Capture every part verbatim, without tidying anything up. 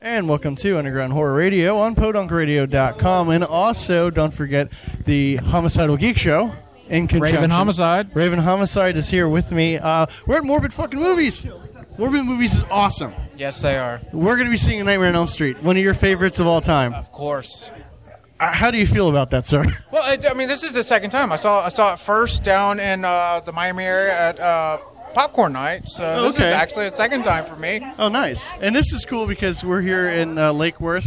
And welcome to Underground Horror Radio on podunk radio dot com. And also, don't forget the Homicidal Geek Show in conjunction. Raven Homicide. Raven Homicide is here with me. Uh, we're at Morbid fucking Movies. Morbid Movies is awesome. Yes, they are. We're going to be seeing A Nightmare on Elm Street, one of your favorites of all time. Of course. Uh, how do you feel about that, sir? Well, I, I mean, this is the second time. I saw I saw it first down in uh, the Miami area at uh, Popcorn Night. So Oh, this okay. is actually a second time for me. Oh, nice. And this is cool because we're here in uh, Lake Worth.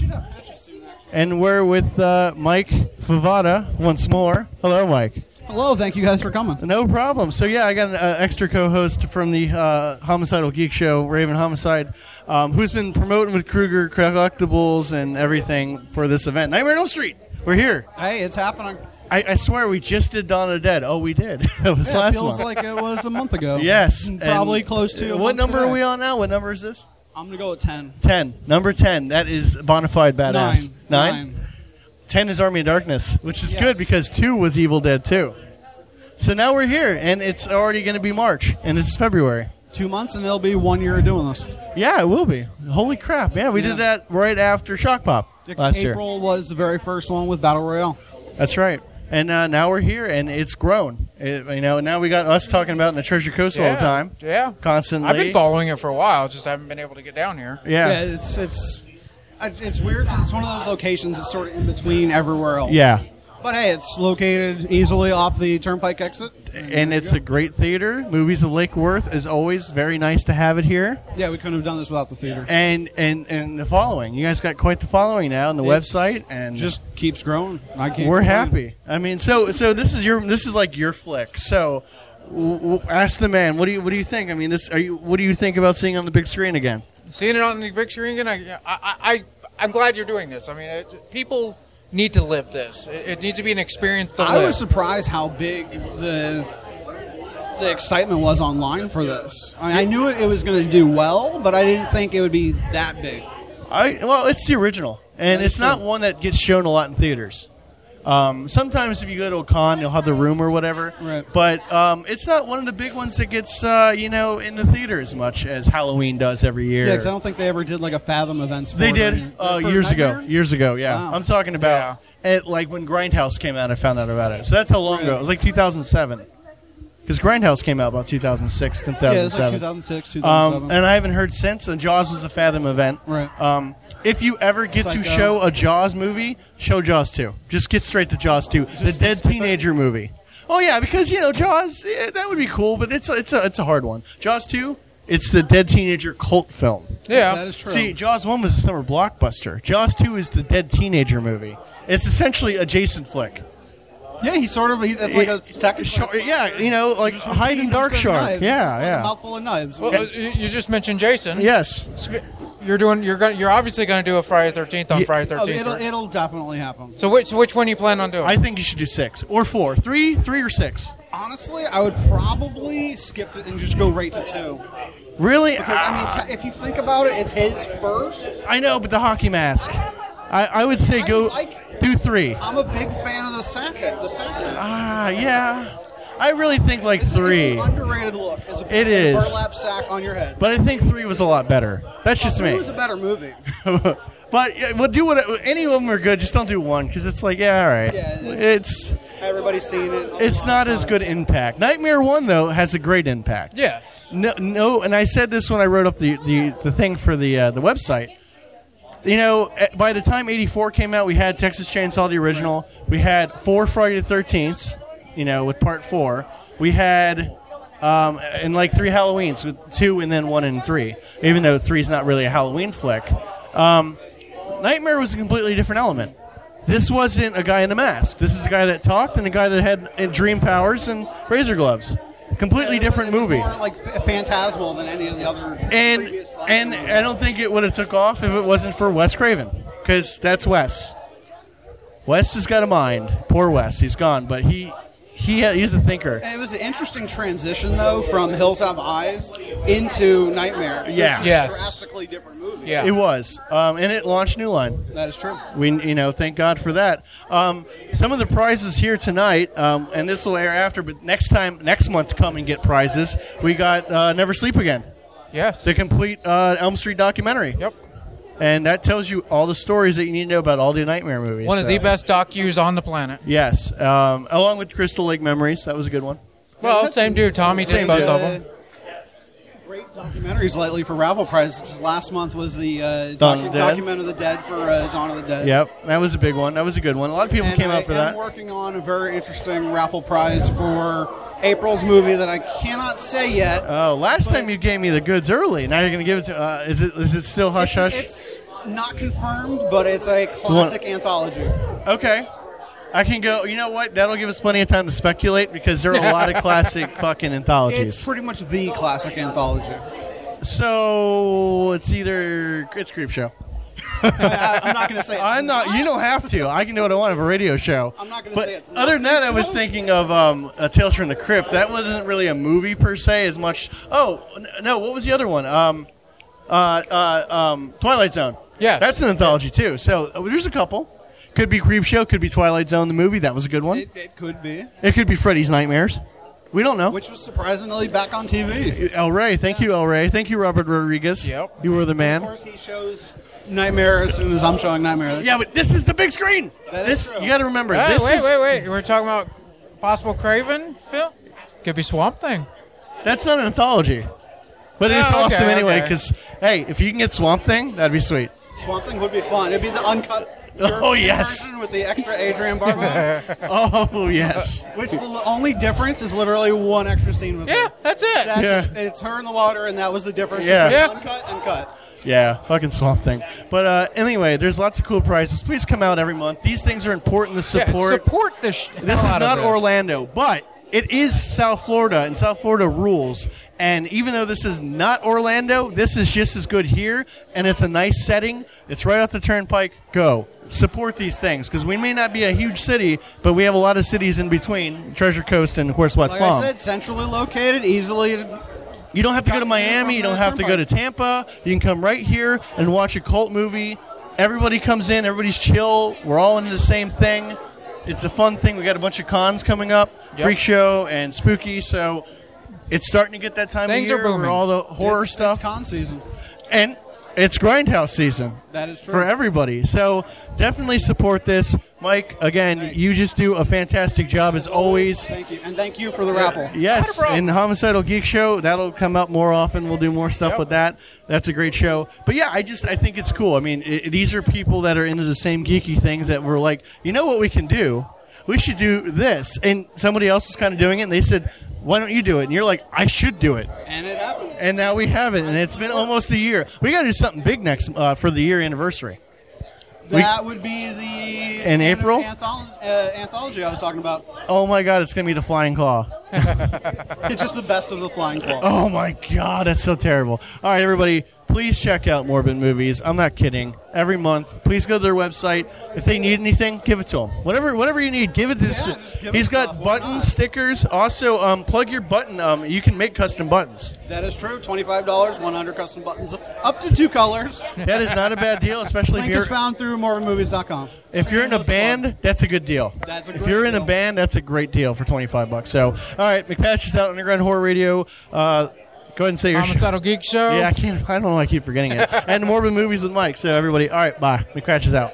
And we're with uh, Mike Favada once more. Hello, Mike. Hello, thank you guys for coming. No problem. So, yeah, I got an uh, extra co-host from the uh, Homicidal Geek Show, Raven Homicide, um, who's been promoting with Kruger Collectibles and everything for this event. Nightmare on Elm Street. We're here. Hey, it's happening. I, I swear we just did Dawn of the Dead. Oh, we did. It was Yeah, it last feels month. like it was a month ago. Yes. Probably And close to a What month number today. are we on now? What number is this? I'm going to go with ten. ten. Number ten. That is Bonafide Badass. Nine. Nine? ten is Army of Darkness, which is Yes. good because two was Evil Dead two. So now we're here, and it's already going to be March, and this is February. Two months, and it'll be one year of doing this. Yeah, it will be. Holy crap. Yeah, we Yeah. did that right after Shock Pop last year. April was the very first one with Battle Royale. That's right. And uh, now we're here, and it's grown. It, you know, now we got us talking about it in the Treasure Coast all the time, Yeah. constantly. I've been following it for a while, just haven't been able to get down here. Yeah. Yeah, it's it's I- it's weird because it's one of those locations that's sort of in between everywhere else. Yeah. But hey, it's located easily off the Turnpike exit. And it's a great theater. Movies of Lake Worth is always very nice to have it here. Yeah, we couldn't have done this without the theater. And and and the following, you guys got quite the following now on the It's website, and just keeps growing. I can't. we're complain. happy. I mean, so so this is your this is like your flick. So w- w- ask the man, what do you what do you think? I mean, this are you what do you think about seeing on the big screen again? Seeing it on the big screen again, I, I, I, I'm glad you're doing this. I mean, it, people need to live this. It, it needs to be an experience to I live. was surprised how big the the excitement was online for this. I, mean, I knew it, it was going to do well, but I didn't think it would be that big. I well, it's the original, and That is it's not true. one that gets shown a lot in theaters. Um, sometimes if you go to a con, you'll have the room or whatever. Right. But um, it's not one of the big ones that gets uh, you know in the theater as much as Halloween does every year. Yeah, because I don't think they ever did like a Fathom events. For They it, did right? uh, For years ago. Nightmare? Years ago, yeah. Wow. I'm talking about at, like when Grindhouse came out. I found out about it. So that's how long ago. It was like two thousand seven. Because Grindhouse came out about two thousand six, two thousand seven. Yeah, it's like two thousand six, two thousand seven. Um, and I haven't heard since. And Jaws was a Fathom event. Right. Um, if you ever get Psycho. to show a Jaws movie, show Jaws two. Just get straight to Jaws two, the Just dead skip it. teenager movie. Oh yeah, because you know Jaws, eh, that would be cool, but it's a, it's a it's a hard one. Jaws two, it's the dead teenager cult film. yeah. That is true. See, Jaws one was a summer blockbuster. Jaws two is the dead teenager movie. It's essentially a Jason flick. yeah, he sort of. He, that's like a It- technical. Shark- yeah, you know, like hide and dark shark. Yeah, Like yeah. a mouthful of knives. Well, uh, you you just mentioned Jason. Yes. Sp- You're doing. You're going. You're obviously going to do a Friday the thirteenth on Yeah. Friday the Oh, thirteenth. it'll it'll definitely happen. so which which one you plan on doing? I think you should do six or four, three, three or six. Honestly, I would probably skip it and just go right to two. Really? Because I mean, te- if you think about it, it's his first. I know, but the hockey mask. I, I would say I go like- do three. I'm a big fan of the sack. The sack. Ah, yeah. I really think like three, It's an underrated look. It's a It is. burlap sack on your head. but I think three was a lot better. That's just It me. was a better movie. But yeah, we'll do what any of them are good. Just don't do one because it's like yeah, all right. Yeah, it's Everybody's seen it. it's not as good impact. Nightmare One though has a great impact. yes. No, no, and I said this when I wrote up the, the, the thing for the uh, the website. You know, eh, by the time eighty-four came out, we had Texas Chainsaw the original. We had four Friday the thirteenths, you know, with part four. We had um, and like three Halloweens with two and then one and three. Even though three's not really a Halloween flick, um, Nightmare was a completely different element. This wasn't a guy in a mask. This is a guy that talked and a guy that had uh, dream powers and razor gloves. Completely different It was movie. More like f- phantasmal than any of the other. And previous slasher and movies. I don't think it would have took off if it wasn't for Wes Craven, because that's Wes. Wes has got a mind. Poor Wes, he's gone, but he he he's a thinker. And it was an interesting transition, though, from Hills Have Eyes into Nightmare. Yeah. It's a Yes. drastically different movie. Yeah. It was, um, and it launched New Line. That is true. We you know thank God for that. Um, some of the prizes here tonight, um, and this will air after, but next time next month to come and get prizes. We got uh, Never Sleep Again, Yes. the complete uh, Elm Street documentary. Yep. and that tells you all the stories that you need to know about all the Nightmare movies. One of so. the best docus on the planet. Yes, um, along with Crystal Lake Memories. That was a good one. Well, same dude. Tommy Same did both dude. of them. Great documentaries lately for Raffle Prize. Just last month was the uh, Dawn docu- of the Dead? Document of the Dead for uh, Dawn of the Dead. Yep, that was a big one. That was a good one. A lot of people And came I out for am that. working on a very interesting raffle prize for April's movie that I cannot say yet. Oh, last time you gave me the goods early. Now you're going to give it to. Uh, is it? Is it still hush hush? It's, it's not confirmed, but it's a classic anthology. Okay. I can go. You know what? That'll give us plenty of time to speculate because there are a lot of classic fucking anthologies. It's pretty much the classic anthology. So it's either it's Creepshow. I, I'm not going to say. It's I'm not. You don't have to. I can do what I want of a radio show. I'm not going to But say it's. other than that, I was thinking of um, uh, Tales from the Crypt. That wasn't really a movie per se as much. Oh n- no! What was the other one? Um, uh, uh, um, Twilight Zone. Yeah. That's an anthology too. So uh, there's a couple. Could be Creepshow. Could be Twilight Zone, the movie. That was a good one. It, it could be, It could be Freddy's Nightmares. We don't know. which was surprisingly back on T V. El Rey. Thank you, El Rey. Thank you, Robert Rodriguez. Yep. You were the Of man. course, he shows Nightmare as soon as I'm showing Nightmare. Yeah, but this is the big screen. That is This true. you got to remember. Hey, this wait, is wait, wait. We're talking about possible Craven film? Could be Swamp Thing. that's not an anthology, but it's Oh, okay, awesome anyway. okay. Because hey, if you can get Swamp Thing, that'd be sweet. Swamp Thing would be fun. It'd be the uncut. Oh, European yes. version with the extra Adrian Barbeau. Oh yes. Which the l- only difference is literally one extra scene with Yeah, her. that's it. That's Yeah. it. It's her in the water, and that was the difference Yeah. between Yeah. uncut and cut. Yeah, fucking Swamp Thing. But uh, anyway, there's lots of cool prizes. Please come out every month. These things are important to Yeah, support. support the sh- This hell is out of not this. Orlando, but it is South Florida, and South Florida rules. And even though this is not Orlando, this is just as good here, and it's a nice setting. It's right off the turnpike. Go. Support these things, because we may not be a huge city, but we have a lot of cities in between, Treasure Coast and, of course, West Like Palm. I said, centrally located, easily. You don't have to go to Got- Miami. You don't have to go to Tampa. You can come right here and watch a cult movie. Everybody comes in. Everybody's chill. We're all into the same thing. It's a fun thing. We got a bunch of cons coming up, Yep. Freak Show and Spooky. So it's starting to get that time Things of are year where booming. all the horror it's, stuff. It's con season. And it's Grindhouse season That is true. for everybody. So definitely support this. Mike, again, Thank you just do a fantastic job as always. Thank you, and thank you for the raffle. Yes, Not a problem. and Homicidal Geek Show, that'll come out more often. We'll do more stuff Yep. with that. That's a great show. But yeah, I just I think it's cool. I mean, i these are people that are into the same geeky things that were like, you know what we can do? We should do this. And somebody else was kind of doing it, and they said, why don't you do it? And you're like, I should do it. And it happened. And now we have it, and it's been almost a year. We got to do something big next uh, for the year anniversary. We- That would be the In April? antholo- uh, anthology I was talking about. Oh my God, it's going to be the Flying Claw. It's just the best of the Flying Claw. Oh my God, that's so terrible. All right, everybody, please check out Morbid Movies. I'm not kidding. Every month, please go to their website. If they need anything, give it to them. Whatever, whatever you need, give it to. This. Yeah, just give He's us got stuff. Why buttons, not? stickers. Also, um, plug your button. Um, you can make custom buttons. That is true. Twenty-five dollars, one hundred custom buttons, up to two colors. That is not a bad deal, especially if Link you're is found through morbid movies dot com. if you're in a band. That's a good deal. That's a if great you're in a deal. band, that's a great deal for twenty-five bucks. So, all right, McPatch is out Underground Horror Radio. Uh, go ahead and say your. sh- Homicidal Geek Show. Yeah, I can't. I don't know. why I keep forgetting it. And Morbid Movies with Mike. So everybody, all right, bye. McCratch is out.